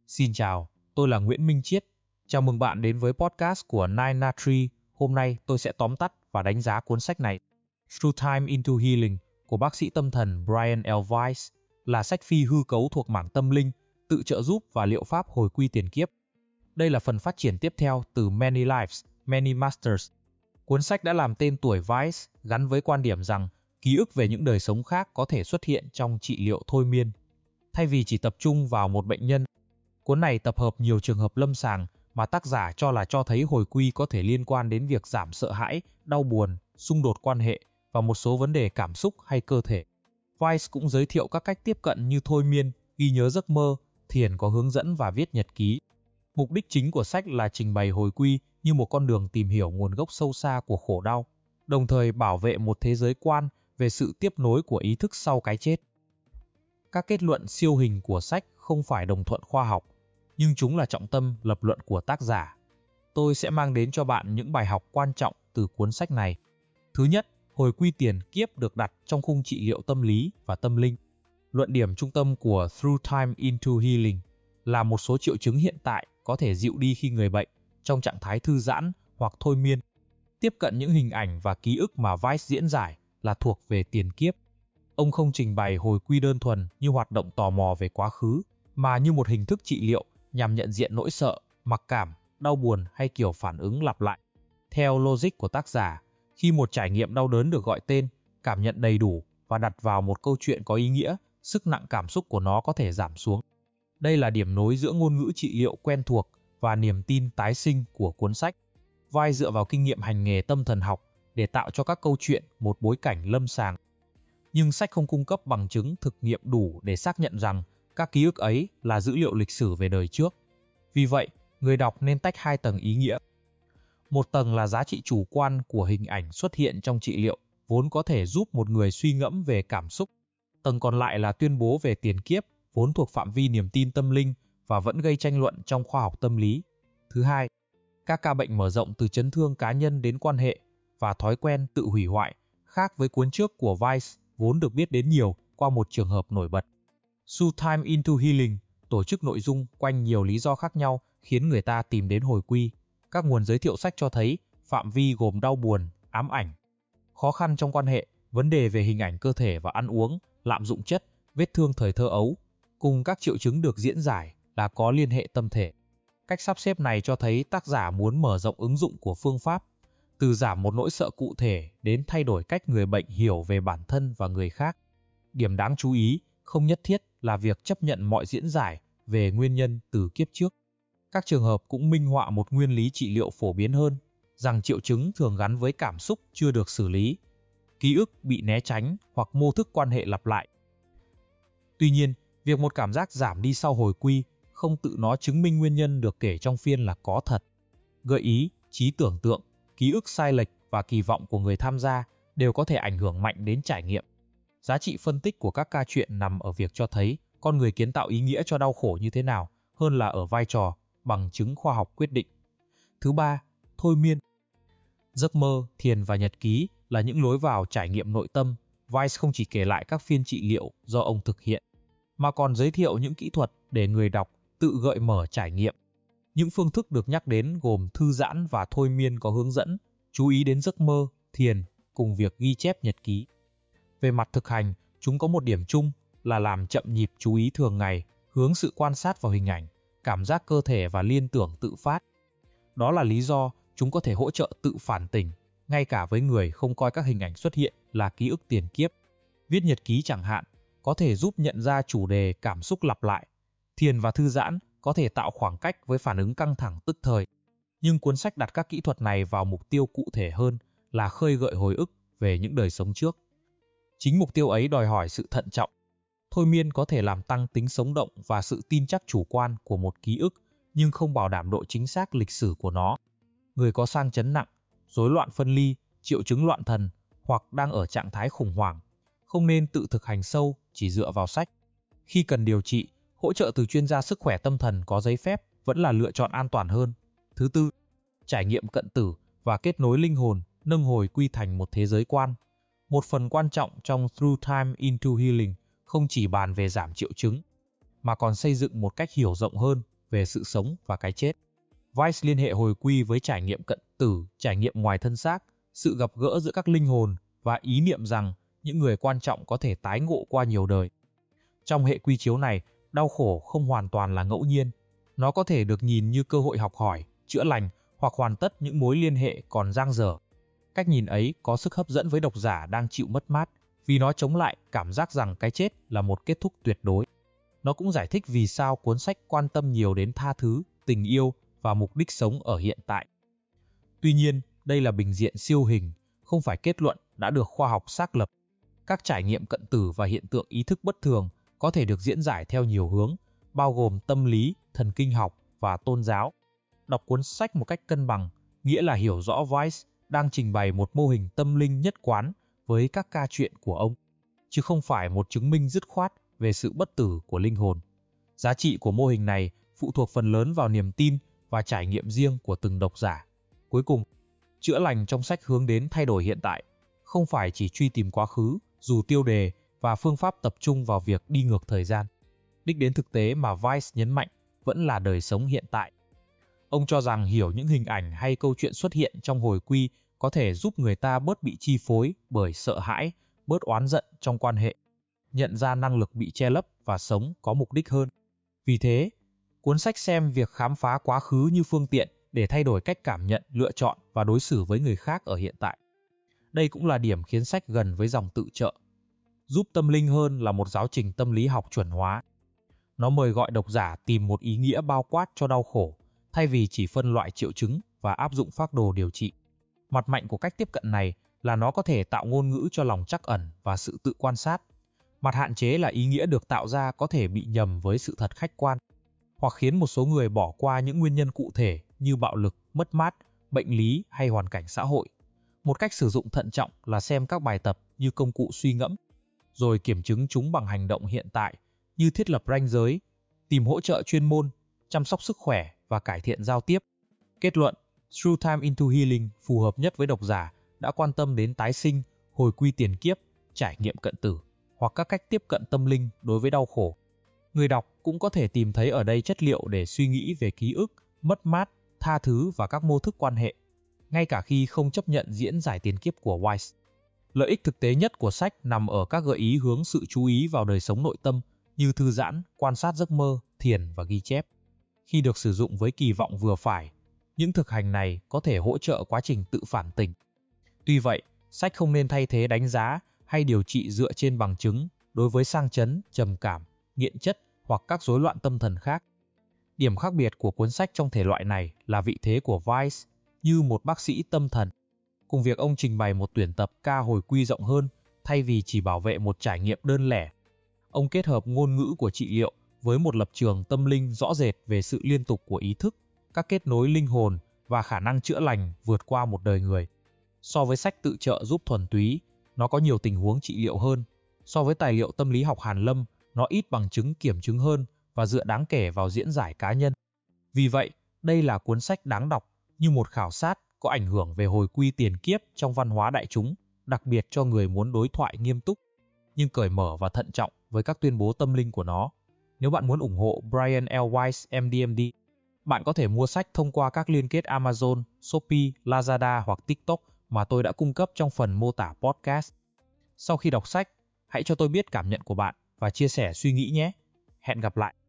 Xin chào, tôi là Nguyễn Minh Chiết. Chào mừng bạn đến với podcast của Nine Na Tree. Hôm nay tôi sẽ tóm tắt và đánh giá cuốn sách này. Through Time into Healing của bác sĩ tâm thần Brian L. Weiss là sách phi hư cấu thuộc mảng tâm linh, tự trợ giúp và liệu pháp hồi quy tiền kiếp. Đây là phần phát triển tiếp theo từ Many Lives, Many Masters. Cuốn sách đã làm tên tuổi Weiss gắn với quan điểm rằng ký ức về những đời sống khác có thể xuất hiện trong trị liệu thôi miên. Thay vì chỉ tập trung vào một bệnh nhân, cuốn này tập hợp nhiều trường hợp lâm sàng mà tác giả cho thấy hồi quy có thể liên quan đến việc giảm sợ hãi, đau buồn, xung đột quan hệ và một số vấn đề cảm xúc hay cơ thể. Weiss cũng giới thiệu các cách tiếp cận như thôi miên, ghi nhớ giấc mơ, thiền có hướng dẫn và viết nhật ký. Mục đích chính của sách là trình bày hồi quy như một con đường tìm hiểu nguồn gốc sâu xa của khổ đau, đồng thời bảo vệ một thế giới quan về sự tiếp nối của ý thức sau cái chết. Các kết luận siêu hình của sách không phải đồng thuận khoa học, nhưng chúng là trọng tâm lập luận của tác giả. Tôi sẽ mang đến cho bạn những bài học quan trọng từ cuốn sách này. Thứ nhất, hồi quy tiền kiếp được đặt trong khung trị liệu tâm lý và tâm linh. Luận điểm trung tâm của Through Time into Healing là một số triệu chứng hiện tại có thể dịu đi khi người bệnh trong trạng thái thư giãn hoặc thôi miên. Tiếp cận những hình ảnh và ký ức mà Weiss diễn giải là thuộc về tiền kiếp. Ông không trình bày hồi quy đơn thuần như hoạt động tò mò về quá khứ, mà như một hình thức trị liệu nhằm nhận diện nỗi sợ, mặc cảm, đau buồn hay kiểu phản ứng lặp lại. Theo logic của tác giả, khi một trải nghiệm đau đớn được gọi tên, cảm nhận đầy đủ và đặt vào một câu chuyện có ý nghĩa, sức nặng cảm xúc của nó có thể giảm xuống. Đây là điểm nối giữa ngôn ngữ trị liệu quen thuộc và niềm tin tái sinh của cuốn sách. Weiss dựa vào kinh nghiệm hành nghề tâm thần học để tạo cho các câu chuyện một bối cảnh lâm sàng. Nhưng sách không cung cấp bằng chứng thực nghiệm đủ để xác nhận rằng các ký ức ấy là dữ liệu lịch sử về đời trước. Vì vậy, người đọc nên tách hai tầng ý nghĩa. Một tầng là giá trị chủ quan của hình ảnh xuất hiện trong trị liệu, vốn có thể giúp một người suy ngẫm về cảm xúc. Tầng còn lại là tuyên bố về tiền kiếp, vốn thuộc phạm vi niềm tin tâm linh và vẫn gây tranh luận trong khoa học tâm lý. Thứ hai, các ca bệnh mở rộng từ chấn thương cá nhân đến quan hệ và thói quen tự hủy hoại, khác với cuốn trước của Weiss vốn được biết đến nhiều qua một trường hợp nổi bật. Through Time into Healing tổ chức nội dung quanh nhiều lý do khác nhau khiến người ta tìm đến hồi quy. Các nguồn giới thiệu sách cho thấy phạm vi gồm đau buồn, ám ảnh, khó khăn trong quan hệ, vấn đề về hình ảnh cơ thể và ăn uống, lạm dụng chất, vết thương thời thơ ấu, cùng các triệu chứng được diễn giải là có liên hệ tâm thể. Cách sắp xếp này cho thấy tác giả muốn mở rộng ứng dụng của phương pháp, từ giảm một nỗi sợ cụ thể đến thay đổi cách người bệnh hiểu về bản thân và người khác. Điểm đáng chú ý không nhất thiết là việc chấp nhận mọi diễn giải về nguyên nhân từ kiếp trước. Các trường hợp cũng minh họa một nguyên lý trị liệu phổ biến hơn, rằng triệu chứng thường gắn với cảm xúc chưa được xử lý, ký ức bị né tránh hoặc mô thức quan hệ lặp lại. Tuy nhiên, việc một cảm giác giảm đi sau hồi quy không tự nó chứng minh nguyên nhân được kể trong phiên là có thật. Gợi ý, trí tưởng tượng, ký ức sai lệch và kỳ vọng của người tham gia đều có thể ảnh hưởng mạnh đến trải nghiệm. Giá trị phân tích của các ca chuyện nằm ở việc cho thấy con người kiến tạo ý nghĩa cho đau khổ như thế nào hơn là ở vai trò, bằng chứng khoa học quyết định. Thứ ba, thôi miên. Giấc mơ, thiền và nhật ký là những lối vào trải nghiệm nội tâm. Weiss không chỉ kể lại các phiên trị liệu do ông thực hiện, mà còn giới thiệu những kỹ thuật để người đọc tự gợi mở trải nghiệm. Những phương thức được nhắc đến gồm thư giãn và thôi miên có hướng dẫn, chú ý đến giấc mơ, thiền cùng việc ghi chép nhật ký. Về mặt thực hành, chúng có một điểm chung là làm chậm nhịp chú ý thường ngày, hướng sự quan sát vào hình ảnh, cảm giác cơ thể và liên tưởng tự phát. Đó là lý do chúng có thể hỗ trợ tự phản tỉnh, ngay cả với người không coi các hình ảnh xuất hiện là ký ức tiền kiếp. Viết nhật ký chẳng hạn, có thể giúp nhận ra chủ đề cảm xúc lặp lại. Thiền và thư giãn có thể tạo khoảng cách với phản ứng căng thẳng tức thời. Nhưng cuốn sách đặt các kỹ thuật này vào mục tiêu cụ thể hơn là khơi gợi hồi ức về những đời sống trước. Chính mục tiêu ấy đòi hỏi sự thận trọng. Thôi miên có thể làm tăng tính sống động và sự tin chắc chủ quan của một ký ức, nhưng không bảo đảm độ chính xác lịch sử của nó. Người có sang chấn nặng, rối loạn phân ly, triệu chứng loạn thần hoặc đang ở trạng thái khủng hoảng không nên tự thực hành sâu chỉ dựa vào sách. Khi cần điều trị, hỗ trợ từ chuyên gia sức khỏe tâm thần có giấy phép vẫn là lựa chọn an toàn hơn. Thứ tư, trải nghiệm cận tử và kết nối linh hồn, nâng hồi quy thành một thế giới quan. Một phần quan trọng trong Through Time into Healing không chỉ bàn về giảm triệu chứng, mà còn xây dựng một cách hiểu rộng hơn về sự sống và cái chết. Weiss liên hệ hồi quy với trải nghiệm cận tử, trải nghiệm ngoài thân xác, sự gặp gỡ giữa các linh hồn và ý niệm rằng những người quan trọng có thể tái ngộ qua nhiều đời. Trong hệ quy chiếu này, đau khổ không hoàn toàn là ngẫu nhiên. Nó có thể được nhìn như cơ hội học hỏi, chữa lành hoặc hoàn tất những mối liên hệ còn dang dở. Cách nhìn ấy có sức hấp dẫn với độc giả đang chịu mất mát vì nó chống lại cảm giác rằng cái chết là một kết thúc tuyệt đối. Nó cũng giải thích vì sao cuốn sách quan tâm nhiều đến tha thứ, tình yêu và mục đích sống ở hiện tại. Tuy nhiên, đây là bình diện siêu hình, không phải kết luận đã được khoa học xác lập. Các trải nghiệm cận tử và hiện tượng ý thức bất thường có thể được diễn giải theo nhiều hướng, bao gồm tâm lý, thần kinh học và tôn giáo. Đọc cuốn sách một cách cân bằng, nghĩa là hiểu rõ Weiss đang trình bày một mô hình tâm linh nhất quán với các ca truyện của ông, chứ không phải một chứng minh dứt khoát về sự bất tử của linh hồn. Giá trị của mô hình này phụ thuộc phần lớn vào niềm tin và trải nghiệm riêng của từng độc giả. Cuối cùng, chữa lành trong sách hướng đến thay đổi hiện tại, không phải chỉ truy tìm quá khứ, dù tiêu đề và phương pháp tập trung vào việc đi ngược thời gian. Đích đến thực tế mà Weiss nhấn mạnh vẫn là đời sống hiện tại. Ông cho rằng hiểu những hình ảnh hay câu chuyện xuất hiện trong hồi quy có thể giúp người ta bớt bị chi phối bởi sợ hãi, bớt oán giận trong quan hệ, nhận ra năng lực bị che lấp và sống có mục đích hơn. Vì thế, cuốn sách xem việc khám phá quá khứ như phương tiện để thay đổi cách cảm nhận, lựa chọn và đối xử với người khác ở hiện tại. Đây cũng là điểm khiến sách gần với dòng tự trợ. Giúp tâm linh hơn là một giáo trình tâm lý học chuẩn hóa. Nó mời gọi độc giả tìm một ý nghĩa bao quát cho đau khổ, thay vì chỉ phân loại triệu chứng và áp dụng phác đồ điều trị. Mặt mạnh của cách tiếp cận này là nó có thể tạo ngôn ngữ cho lòng trắc ẩn và sự tự quan sát. Mặt hạn chế là ý nghĩa được tạo ra có thể bị nhầm với sự thật khách quan, hoặc khiến một số người bỏ qua những nguyên nhân cụ thể như bạo lực, mất mát, bệnh lý hay hoàn cảnh xã hội. Một cách sử dụng thận trọng là xem các bài tập như công cụ suy ngẫm, rồi kiểm chứng chúng bằng hành động hiện tại như thiết lập ranh giới, tìm hỗ trợ chuyên môn, chăm sóc sức khỏe và cải thiện giao tiếp. Kết luận, Through Time into Healing phù hợp nhất với độc giả đã quan tâm đến tái sinh, hồi quy tiền kiếp, trải nghiệm cận tử hoặc các cách tiếp cận tâm linh đối với đau khổ. Người đọc cũng có thể tìm thấy ở đây chất liệu để suy nghĩ về ký ức, mất mát, tha thứ và các mô thức quan hệ, ngay cả khi không chấp nhận diễn giải tiền kiếp của Weiss. Lợi ích thực tế nhất của sách nằm ở các gợi ý hướng sự chú ý vào đời sống nội tâm như thư giãn, quan sát giấc mơ, thiền và ghi chép. Khi được sử dụng với kỳ vọng vừa phải, những thực hành này có thể hỗ trợ quá trình tự phản tỉnh. Tuy vậy, sách không nên thay thế đánh giá hay điều trị dựa trên bằng chứng đối với sang chấn, trầm cảm, nghiện chất hoặc các rối loạn tâm thần khác. Điểm khác biệt của cuốn sách trong thể loại này là vị thế của Weiss như một bác sĩ tâm thần, cùng việc ông trình bày một tuyển tập ca hồi quy rộng hơn thay vì chỉ bảo vệ một trải nghiệm đơn lẻ. Ông kết hợp ngôn ngữ của trị liệu với một lập trường tâm linh rõ rệt về sự liên tục của ý thức, các kết nối linh hồn và khả năng chữa lành vượt qua một đời người. So với sách tự trợ giúp thuần túy, nó có nhiều tình huống trị liệu hơn. So với tài liệu tâm lý học hàn lâm, nó ít bằng chứng kiểm chứng hơn và dựa đáng kể vào diễn giải cá nhân. Vì vậy, đây là cuốn sách đáng đọc như một khảo sát có ảnh hưởng về hồi quy tiền kiếp trong văn hóa đại chúng, đặc biệt cho người muốn đối thoại nghiêm túc, nhưng cởi mở và thận trọng với các tuyên bố tâm linh của nó. Nếu bạn muốn ủng hộ Brian L. Weiss, MD, bạn có thể mua sách thông qua các liên kết Amazon, Shopee, Lazada hoặc TikTok mà tôi đã cung cấp trong phần mô tả podcast. Sau khi đọc sách, hãy cho tôi biết cảm nhận của bạn và chia sẻ suy nghĩ nhé. Hẹn gặp lại!